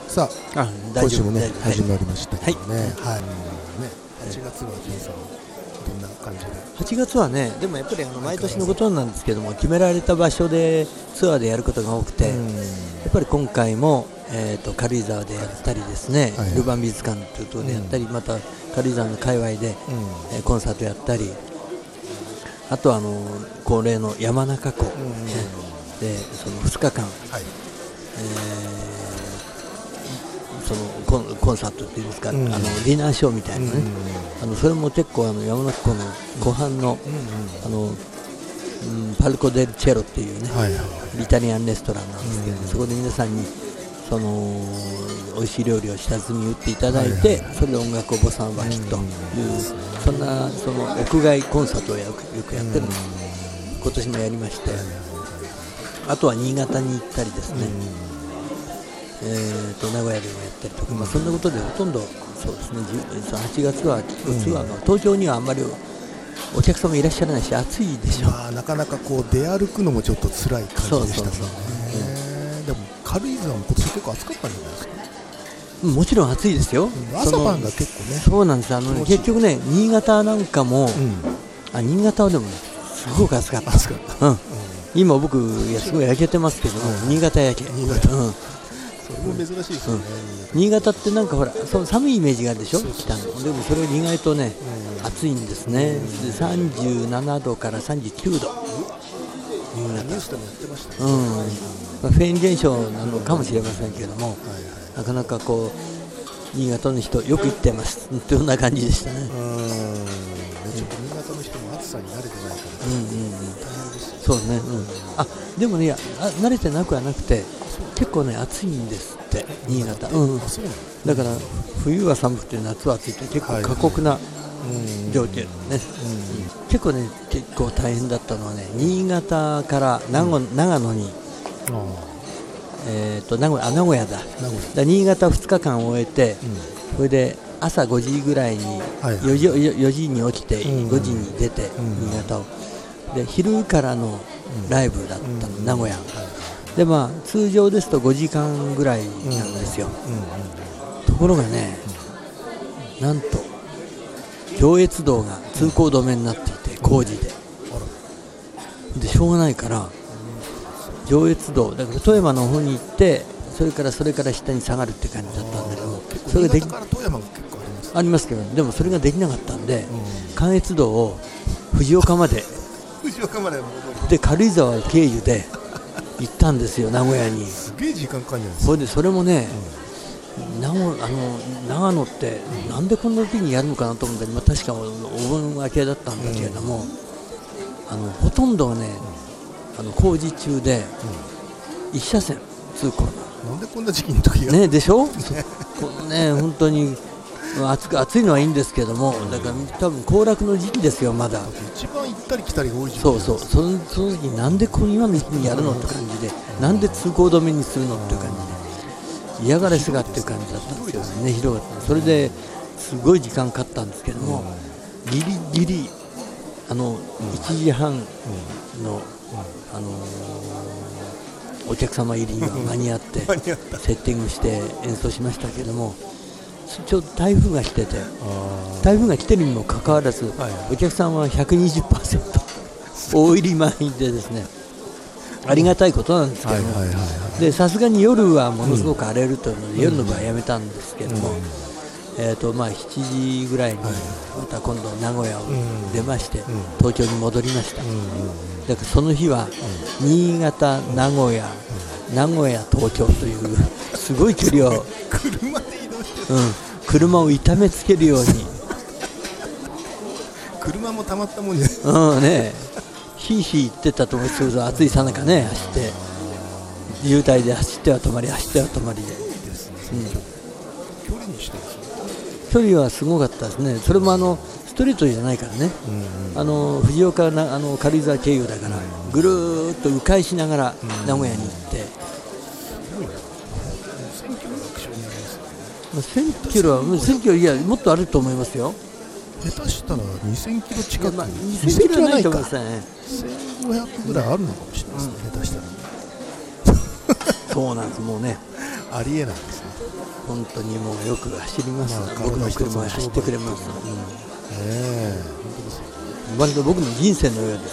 さあ、今週もね始まりましたけどね。はい。8月はジンさんどんな感じで ？8月はね、でもやっぱり毎年のことなんですけども、決められた場所でツアーでやることが多くて、やっぱり今回も、軽井沢でやったりですね、ルヴァン美術館というところでやったり、また軽井沢の界隈で、コンサートやったり、あとは恒例の山中湖、でその2日間、そのコンサートっていうんですか、ディナーショーみたいなね、それも結構山中湖の湖畔の、パルコ・デル・チェロっていうね、イタリアンレストランなんですけど、そこで皆さんに美味しい料理を下積み打っていただいて、それで音楽をボサノバ聴くという、そんな屋外コンサートをよくやってるんです。今年もやりまして、あとは新潟に行ったりですね、名古屋でもやったりとか、そんなことでほとんどそうですね、8月はツアーが東京にはあんまりお客様いらっしゃらないし、暑いでしょ。 なかなかこう出歩くのもちょっと辛い感じでしたもんね。でも軽井沢も今年結構暑かったんじゃないですか。 もちろん暑いですよ。 朝晩が結構ね。 そうなんです。結局ね、新潟なんかも、新潟はでもすごく暑かった。今僕すごい焼けてますけど、新潟焼け。 それも珍しいですよね。 新潟ってなんかほら、寒いイメージがあるでしょ、北の。でもそれが意外とね、暑いんですね。で37度から39度。 ニュースでもやってましたね。 フェーン現象なのかもしれませんけれども、なかなかこう新潟の人よく行ってますというような感じでしたね。 ちょっと新潟の人も暑さに慣れてないから大変ですよね。 そうね。でもね、慣れてなくはなくて、結構ね暑いんですって新潟。だから冬は寒くて夏は暑いって結構過酷な条件ね。結構大変だったのはね、新潟から長野に、名古屋だ。新潟2日間終えて、それで朝5時ぐらいに4時に起きて5時に出て新潟をで昼からのライブだったの、名古屋で、通常ですと5時間ぐらいなんですよ。ところがね、なんと上越道が通行止めになっていて、工事でしょうがないから上越道だから富山の方に行って、それから下に下がるって感じだったんだけど、それができありますけど、でもそれができなかったんで、関越道を藤岡までで軽井沢経由で行ったんですよ、名古屋に。 すげえ時間かかるんじゃないですか。 それもね、長野ってなんでこんな時にやるのかなと思ったら、確かお盆明けだったんだけれども、ほとんどがね、工事中で一車線通行。 なんでこんな時期の時がねでしょね、本当に暑いのはいいんですけども、だから多分行楽の時期ですよ、まだ。 一番行ったり来たりが多い時期。 その時になんで今の時期にやるのって感じで、なんで通行止めにするのっていう感じで、嫌がらせがっていう感じだったんですよね。ひどかった。それですごい時間かかったんですけども、ギリギリ1時半のお客様入りには間に合ってセッティングして演奏しましたけども、ちょっと台風が来てて、台風が来てるにもかかわらず、お客さんは 120% 大入り満員でですね、ありがたいことなんですけども、でさすがに夜はものすごく荒れるというので、夜の部はやめたんですけども、7時ぐらいにまた今度名古屋を出まして、東京に戻りました。だからその日は新潟、名古屋、東京というすごい距離を車を痛めつけるように車もたまったもんじゃないね、ひいひい言ってたと思うんですけど、暑いさなかね、走って渋滞で走っては止まりで、距離はすごかったですね。それもストリートじゃないからね、藤岡軽井沢経由だから、ぐるーっと迂回しながら名古屋に行って、1000キロは1000キロ、いやもっとあると思いますよ。 下手したら2000キロ近く、 2000キロはないと思いますね。 1500ぐらいあるのかもしれないですね、下手したら。 そうなんです、もうね、 ありえないですね。 本当にもうよく走ります、僕の車が走ってくれます、本当ですよ、 割と僕の人生のようです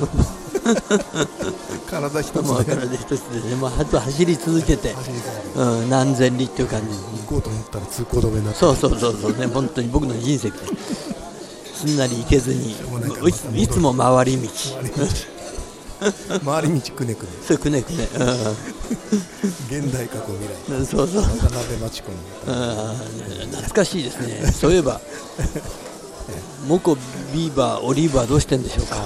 体一つで、 体一つでね、あと走り続けて、何千里っていう感じ、 行こうと思ったら通行止めになって、 そうね、本当に僕の人生すんなり行けずに、いつも回り道回り道くねくね、 そうくねくね、 現代過去未来、 そう渡辺真知子の懐かしいですね。そういえばモコ、ビーバー、オリーバーどうしてんでしょうか。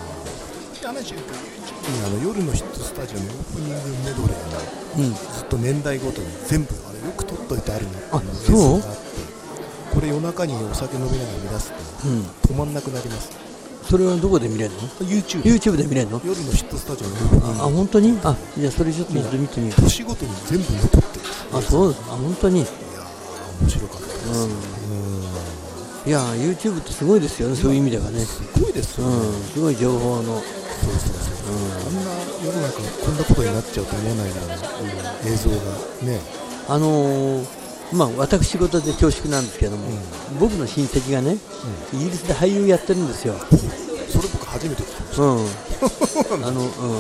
夜のヒットスタジオのオープニングメドレーに、ずっと年代ごとに全部あれよく撮っといてあるなっていう映像があって、これ夜中にお酒飲みながら見出すと、止まんなくなります。 それはどこで見れるの？ YouTube で見れるの？ 夜のヒットスタジオのオープニング。 本当に？じゃあそれちょっと見てみよう。 年ごとに全部残ってる。 そうです。本当に。いや面白かったです。 いや YouTube ってすごいですよね、そういう意味ではね。 すごいですよね。 すごい情報の。 あんな世の中こんなことになっちゃうと思わないような映像がね。 私事で恐縮なんですけども、僕の親戚がね、イギリスで俳優やってるんですよ。 それ僕初めて聞きました。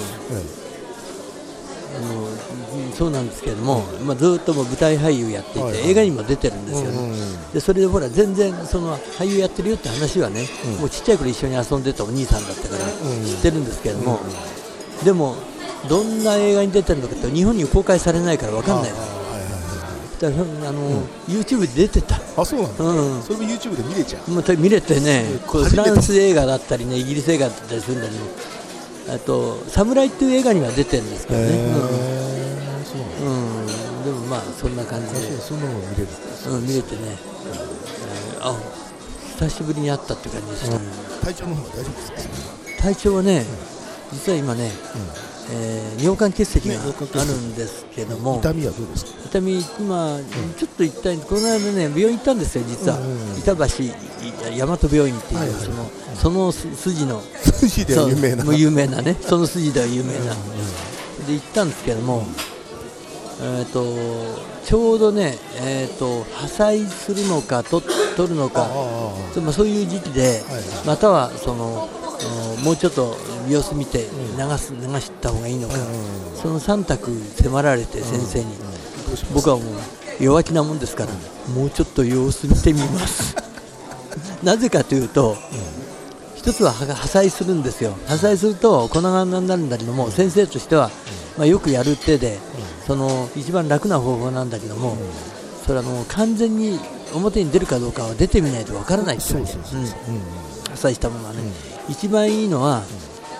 そうなんですけども、ずっとも舞台俳優やっていて、映画にも出てるんですよね。でそれでほら全然その俳優やってるよって話はね、もうちっちゃい頃一緒に遊んでたお兄さんだったから知ってるんですけども、でもどんな映画に出てるのかって日本に公開されないから分かんない。YouTube で出てた。 そうなんだ。それも YouTube で見れちゃう。 見れてね、フランス映画だったりね、イギリス映画だったりするんだけど、あとサムライっていう映画には出てるんですけどね。でもそんな感じで、 そんなの見れる。 見れてね、久しぶりに会ったって感じでした。 体調の方は大丈夫ですか？ 体調はね、実は今ね、尿管結石があるんですけども、 痛みはどうですか？ 痛み、今ちょっと痛い、この間ね病院行ったんですよ、実は。板橋大和病院っていうその筋の筋では有名なね、その筋では有名なで行ったんですけども、ちょうどね、破砕するのか取るのか、そういう時期で、またはもうちょっと様子見て流した方がいいのか、その3択迫られて先生に、僕はもう弱気なもんですから、もうちょっと様子見てみますなぜかというと、一つは破砕するんですよ。破砕すると粉々になるんだけども、先生としては、よくやる手で一番楽な方法なんだけども、それは完全に表に出るかどうかは出てみないとわからないっていう破砕したものはね、一番いいのは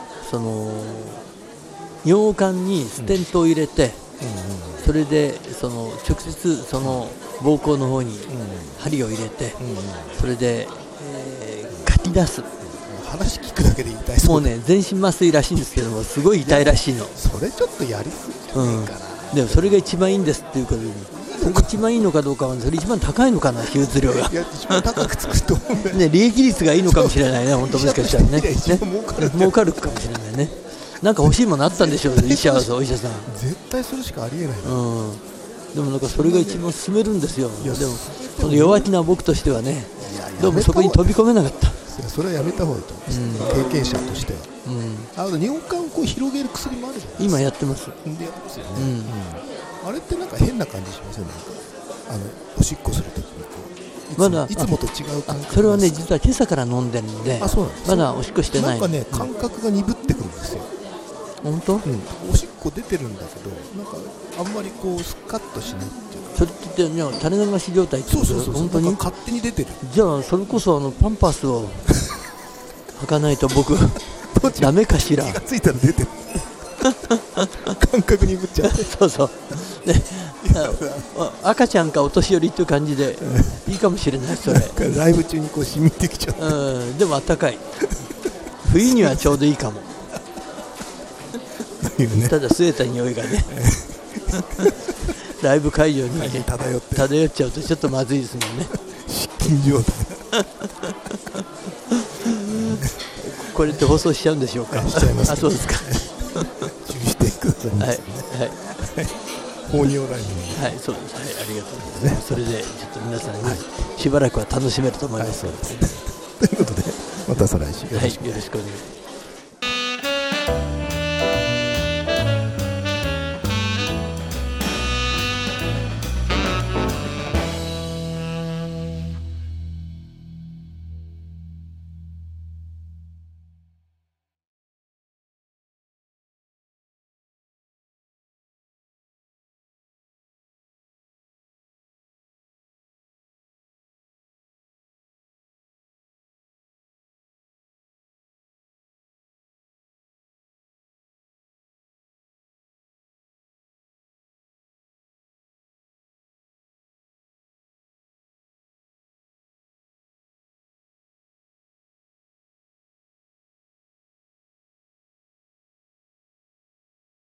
尿管にステントを入れて、それで直接膀胱の方に針を入れて、それでかき出す。 話聞くだけで痛いそう。 もうね、全身麻酔らしいんですけども、すごい痛いらしいの。 それちょっとやりすぎじゃないかな。 でもそれが一番いいんですっていうことで、それが一番いいのかどうかは、それ一番高いのかな、手術料が。 いや、一番高くつくと思うんだよね。 利益率がいいのかもしれないね、本当もしかしたらね。儲かるかもしれないね。なんか欲しいものあったんでしょうね、お医者さん。 絶対それしかありえない。 でもなんかそれが一番進めるんですよ。でもその弱気な僕としてはね、どうもそこに飛び込めなかった。 それはやめた方がいいと思う、経験者としては。尿管を広げる薬もあるじゃないですか。 今やってます。 あれってなんか変な感じしません？おしっこするときにまだいつもと違う感覚。 それはね、実は今朝から飲んでるんで、まだおしっこしてない。 なんかね、感覚が鈍ってくるんですよ。 本当？ おしっこ出てるんだけど、なんかあんまりスカッとしないっていうか。 それって垂れ流し状態ってこと？ そう本当に勝手に出てる。 じゃあそれこそパンパスを履かないと僕ダメかしら。 気がついたら出てる感覚鈍っちゃう。 そうで、赤ちゃんかお年寄りっていう感じでいいかもしれない。それライブ中に染みてきちゃう。 でも暖かい。冬にはちょうどいいかもただ吸えた匂いがねライブ会場に漂っちゃうとちょっとまずいですもんね。 失禁状態これって放送しちゃうんでしょうか？ しちゃいます。 そうですか注意してください。 はい放尿ライブはい、そうです。はい、ありがとうございます。それでちょっと皆さんしばらくは楽しめると思います。 ということでまた再来週よろしくお願いします。